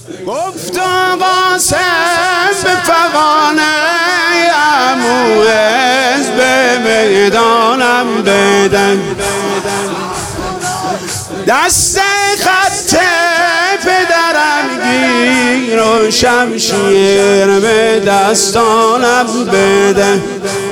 گفت قاسم به فغانه عمو به میدانم بدن، دست خط پدرم گیر و شمشیر به دستانم بده،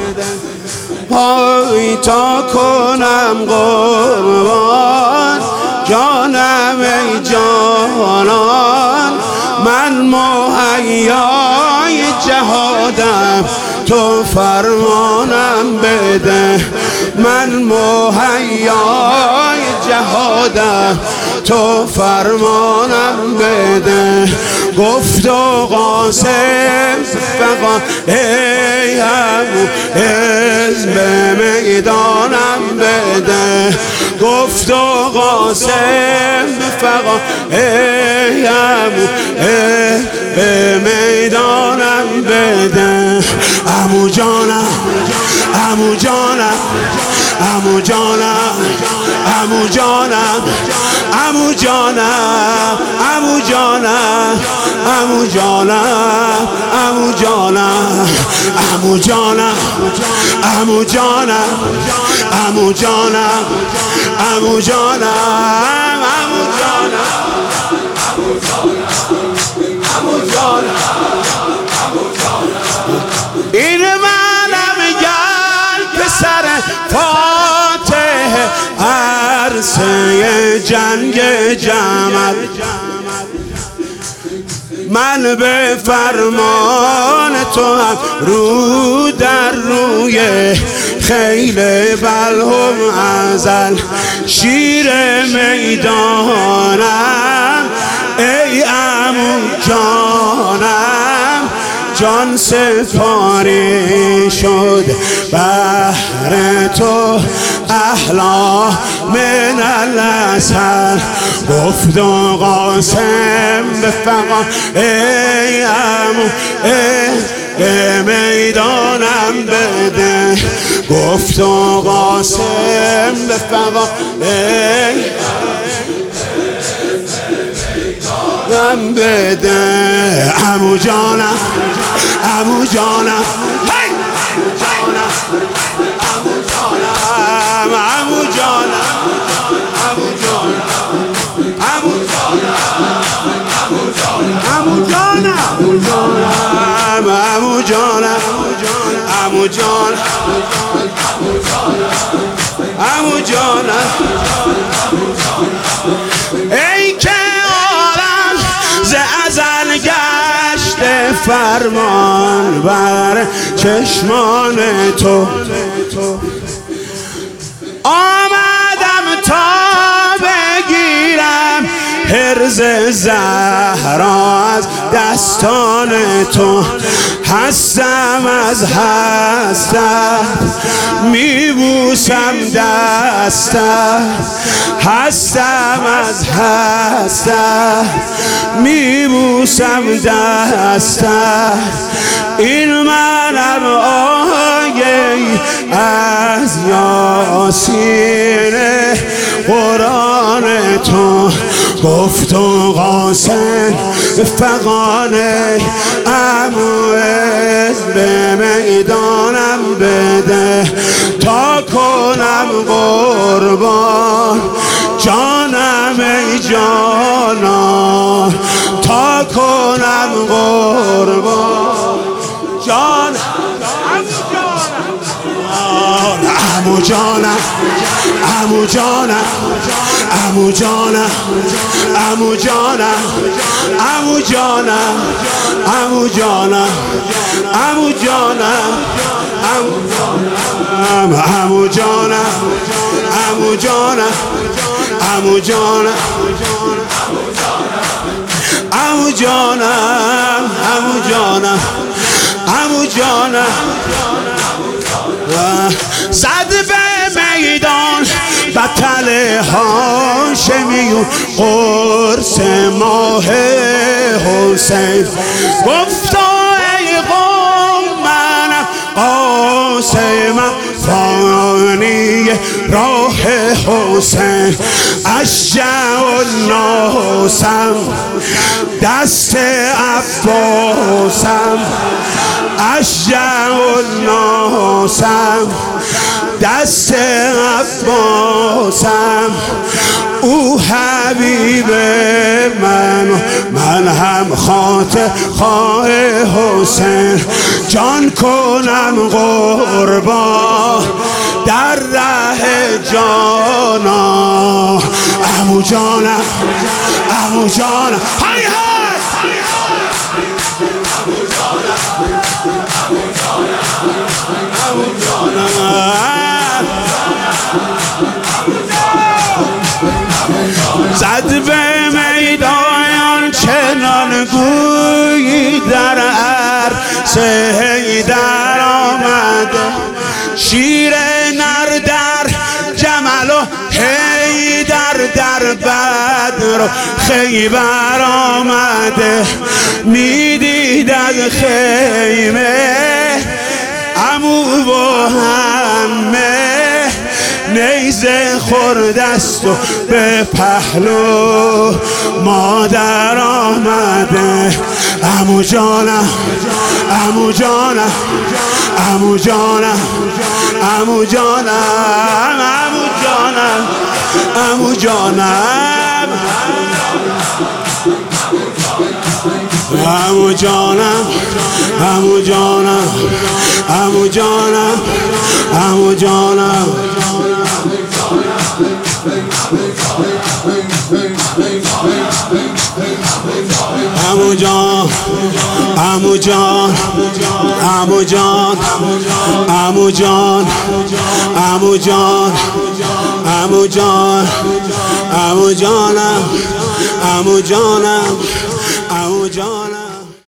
پای تا کنم قربان جانم ای جانان، من مهیای جهادم تو فرمانم بده، من مهیای جهادم تو فرمانم بده. گفت و قاسم فقط ای عمو حزب میدانم بده، گفت و قاسم فقط ای عمو به میدانم بده. عمو جانم عمو جانم عمو جانم عمو جانم عمو جانم عمو جانم عمو جانم عمو جانم عمو جانم عمو جانم عمو جانم عمو جانم عمو جانم این منم گل پسر فاتح عرصه جنگ جمل، من به فرمان تو هم رو در روی خیل بلهم ازل شیر میدانم ای عمو جانم، جان سپاری شد بهر تو احلا من الاسل. گفت و قاسم به فقا ای عمو به میدانم بده، گفت و قاسم به فقا ای میدانم بده. عمو جانم عمو جانم عمو جانم عمو جانم عمو جانم عمو جانم عمو جانم عمو جانم عمو جانم ای که عالم ز ازل گشت فرمان بر چشمان تو، آمدم تا بگیرم حرز زهرا از دستان تو، هستم از هستت میبوسم دستت، هستم از هستت میبوسم دستت، این منم آیه از یاسین قرآن تو. گفت و قاسم فغانه عمو به میدانم بده، تا کنم قربان جانم ای جانان، تا کنم قربان جان عمو جانم عمو جانم عمو جانم عمو جانم عمو جانم عمو جانم عمو جانم عمو جانم عمو جانم عمو جانم عمو جانم عمو جانم عمو جانم زد به میدان بطل هاشمیون قرص ماه حسین، گفتا ای قوم منم قاسمم فانی راه حسین اشجع الناسم دست عباسم اشجع الناسم دست عباسم او حبیب من هم خواه حسین جان کنم قربان در ره جانا عمو جانم عمو جانم های های زد به میدان چنان گویی در عرصه حیدر آمده شیر نر در جمل و حیدر در بدر و خیبر آمده میدید از خیمه عمو و همه نیزه خوردست و به پهلو مادر آمده عمو جانم عمو جانم عمو جانم عمو جانم عمو جانم عمو جانم عمو جانم عمو جانم عمو جانم عمو جانم عمو جان عمو جان عمو جان عمو جان عمو جان عمو جان عمو جانم عمو جانم عمو جانم